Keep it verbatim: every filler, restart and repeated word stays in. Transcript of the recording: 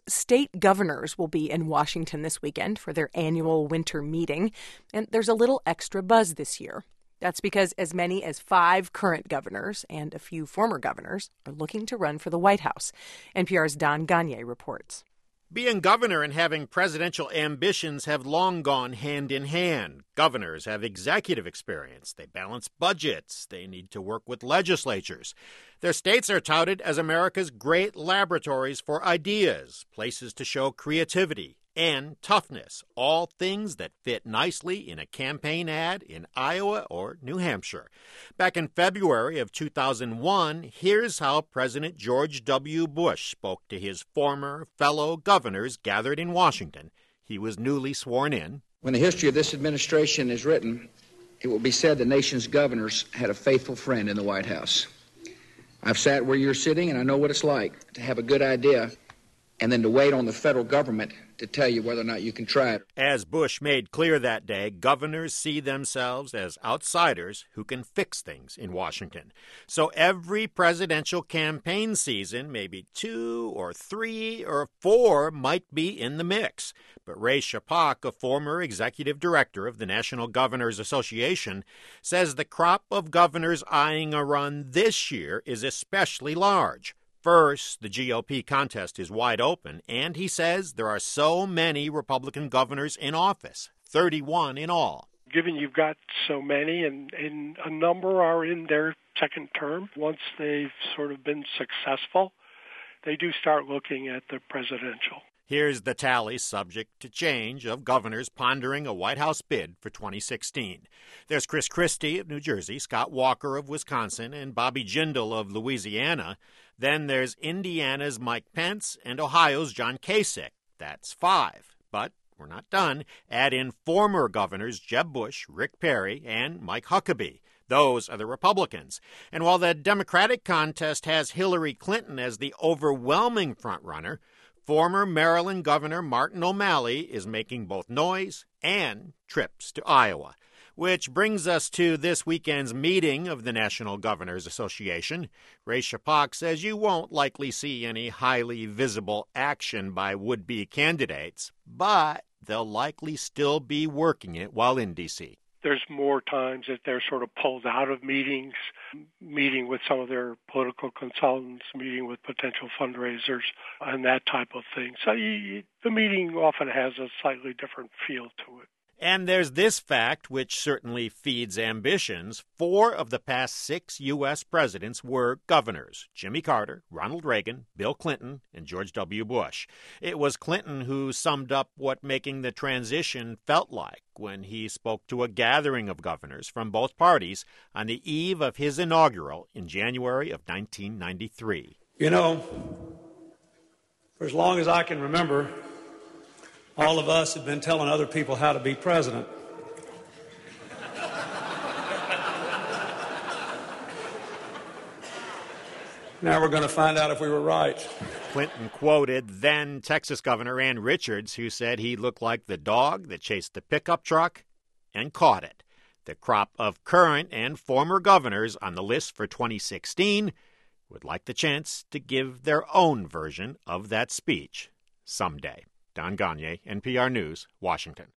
state governors will be in Washington this weekend for their annual winter meeting, and there's a little extra buzz this year. That's because as many as five current governors and a few former governors are looking to run for the White House. N P R's Don Gagné reports. Being governor and having presidential ambitions have long gone hand in hand. Governors have executive experience. They balance budgets. They need to work with legislatures. Their states are touted as America's great laboratories for ideas, places to show creativity and toughness, all things that fit nicely in a campaign ad in Iowa or New Hampshire. Back in February of two thousand one, here's how President George W. Bush spoke to his former fellow governors gathered in Washington. He was newly sworn in. When the history of this administration is written, it will be said the nation's governors had a faithful friend in the White House. I've sat where you're sitting, and I know what it's like to have a good idea and then to wait on the federal government to tell you whether or not you can try it. As Bush made clear that day, governors see themselves as outsiders who can fix things in Washington. So every presidential campaign season, maybe two or three or four might be in the mix. But Ray Chapak, a former executive director of the National Governors Association, says the crop of governors eyeing a run this year is especially large. First, the G O P contest is wide open, and he says there are so many Republican governors in office, thirty-one in all. Given you've got so many, and, and a number are in their second term, once they've sort of been successful, they do start looking at the presidential. Here's the tally, subject to change, of governors pondering a White House bid for twenty sixteen. There's Chris Christie of New Jersey, Scott Walker of Wisconsin, and Bobby Jindal of Louisiana. Then there's Indiana's Mike Pence and Ohio's John Kasich. That's five. But we're not done. Add in former governors Jeb Bush, Rick Perry, and Mike Huckabee. Those are the Republicans. And while the Democratic contest has Hillary Clinton as the overwhelming frontrunner, former Maryland Governor Martin O'Malley is making both noise and trips to Iowa. Which brings us to this weekend's meeting of the National Governors Association. Ray Chapak says you won't likely see any highly visible action by would-be candidates, but they'll likely still be working it while in D C. There's more times that they're sort of pulled out of meetings, meeting with some of their political consultants, meeting with potential fundraisers, and that type of thing. So you, the meeting often has a slightly different feel to it. And there's this fact, which certainly feeds ambitions. Four of the past six U S presidents were governors: Jimmy Carter, Ronald Reagan, Bill Clinton, and George W. Bush. It was Clinton who summed up what making the transition felt like when he spoke to a gathering of governors from both parties on the eve of his inaugural in January of nineteen ninety-three. You know, for as long as I can remember, all of us have been telling other people how to be president. Now we're going to find out if we were right. Clinton quoted then Texas Governor Ann Richards, who said he looked like the dog that chased the pickup truck and caught it. The crop of current and former governors on the list for twenty sixteen would like the chance to give their own version of that speech someday. Don Gagné, N P R News, Washington.